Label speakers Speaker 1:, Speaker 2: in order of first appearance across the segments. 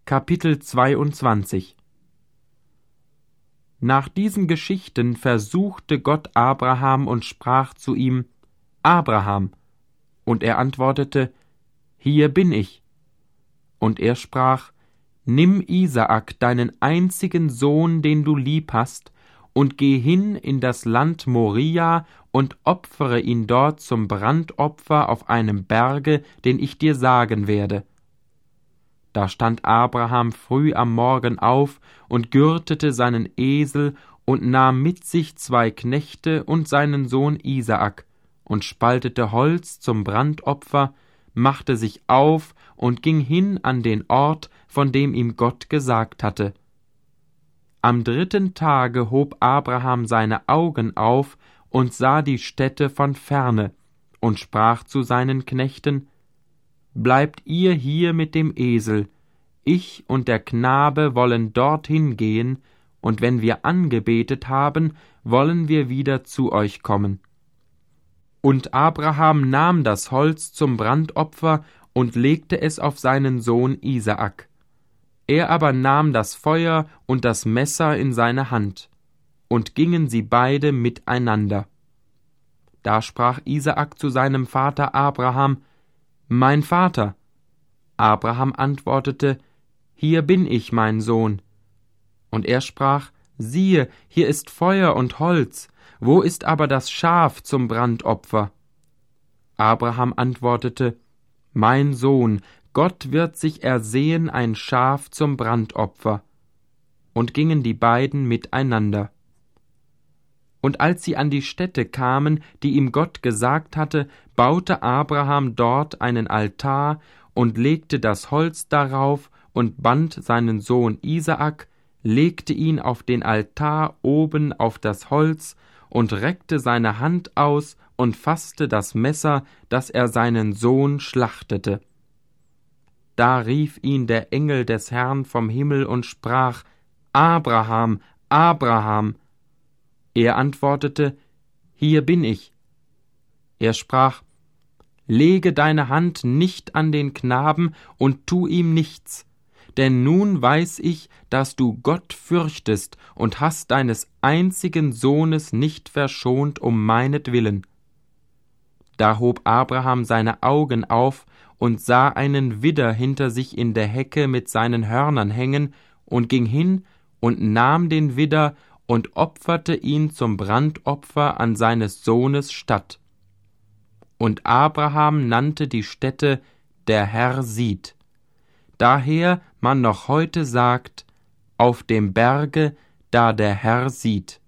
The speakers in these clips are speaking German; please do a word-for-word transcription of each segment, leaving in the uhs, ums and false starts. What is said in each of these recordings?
Speaker 1: Kapitel zweiundzwanzig. Nach diesen Geschichten versuchte Gott Abraham und sprach zu ihm: Abraham. Und er antwortete: Hier bin ich. Und er sprach: Nimm Isaak, deinen einzigen Sohn, den du lieb hast, und geh hin in das Land Moria und opfere ihn dort zum Brandopfer auf einem Berge, den ich dir sagen werde. Da stand Abraham früh am Morgen auf und gürtete seinen Esel und nahm mit sich zwei Knechte und seinen Sohn Isaak und spaltete Holz zum Brandopfer, machte sich auf und ging hin an den Ort, von dem ihm Gott gesagt hatte. Am dritten Tage hob Abraham seine Augen auf und sah die Stätte von ferne und sprach zu seinen Knechten: Bleibt ihr hier mit dem Esel, ich und der Knabe wollen dorthin gehen, und wenn wir angebetet haben, wollen wir wieder zu euch kommen. Und Abraham nahm das Holz zum Brandopfer und legte es auf seinen Sohn Isaak. Er aber nahm das Feuer und das Messer in seine Hand, und gingen sie beide miteinander. Da sprach Isaak zu seinem Vater Abraham: Mein Vater. Abraham antwortete: Hier bin ich, mein Sohn. Und er sprach: Siehe, hier ist Feuer und Holz, wo ist aber das Schaf zum Brandopfer? Abraham antwortete: Mein Sohn, Gott wird sich ersehen ein Schaf zum Brandopfer. Und gingen die beiden miteinander. Und als sie an die Stätte kamen, die ihm Gott gesagt hatte, baute Abraham dort einen Altar und legte das Holz darauf und band seinen Sohn Isaak, legte ihn auf den Altar oben auf das Holz und reckte seine Hand aus und fasste das Messer, dass er seinen Sohn schlachtete. Da rief ihn der Engel des Herrn vom Himmel und sprach: Abraham, Abraham. Er antwortete: Hier bin ich. Er sprach: Lege deine Hand nicht an den Knaben und tu ihm nichts, denn nun weiß ich, dass du Gott fürchtest und hast deines einzigen Sohnes nicht verschont um meinetwillen. Da hob Abraham seine Augen auf und sah einen Widder hinter sich in der Hecke mit seinen Hörnern hängen und ging hin und nahm den Widder und opferte ihn zum Brandopfer an seines Sohnes statt. Und Abraham nannte die Stätte: Der Herr sieht. Daher man noch heute sagt: Auf dem Berge, da der Herr sieht.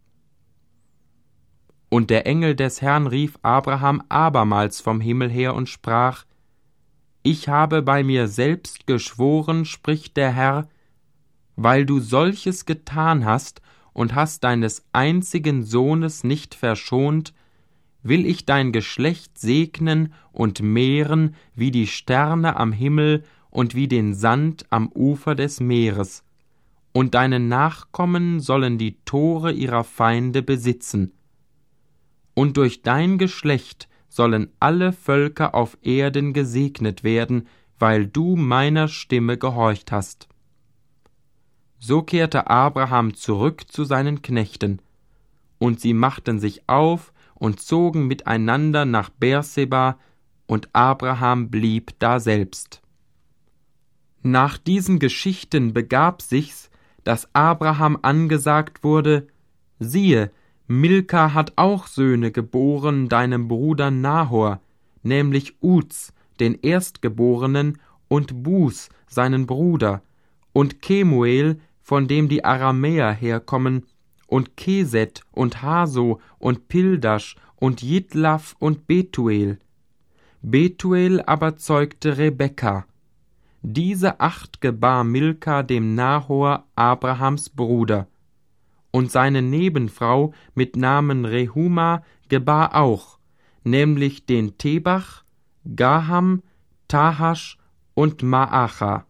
Speaker 1: Und der Engel des Herrn rief Abraham abermals vom Himmel her und sprach: Ich habe bei mir selbst geschworen, spricht der Herr, weil du solches getan hast und hast deines einzigen Sohnes nicht verschont, will ich dein Geschlecht segnen und mehren wie die Sterne am Himmel und wie den Sand am Ufer des Meeres, und deine Nachkommen sollen die Tore ihrer Feinde besitzen. Und durch dein Geschlecht sollen alle Völker auf Erden gesegnet werden, weil du meiner Stimme gehorcht hast. So kehrte Abraham zurück zu seinen Knechten, und sie machten sich auf und zogen miteinander nach Beerseba, und Abraham blieb daselbst. Nach diesen Geschichten begab sich's, dass Abraham angesagt wurde: Siehe, Milka hat auch Söhne geboren deinem Bruder Nahor, nämlich Uz, den Erstgeborenen, und Bus, seinen Bruder, und Kemuel, von dem die Aramäer herkommen, und Keset und Haso und Pildasch und Jidlaf und Betuel. Betuel aber zeugte Rebekka. Diese acht gebar Milka dem Nahor, Abrahams Bruder. Und seine Nebenfrau mit Namen Rehuma gebar auch, nämlich den Tebach, Gaham, Tahasch und Maacha.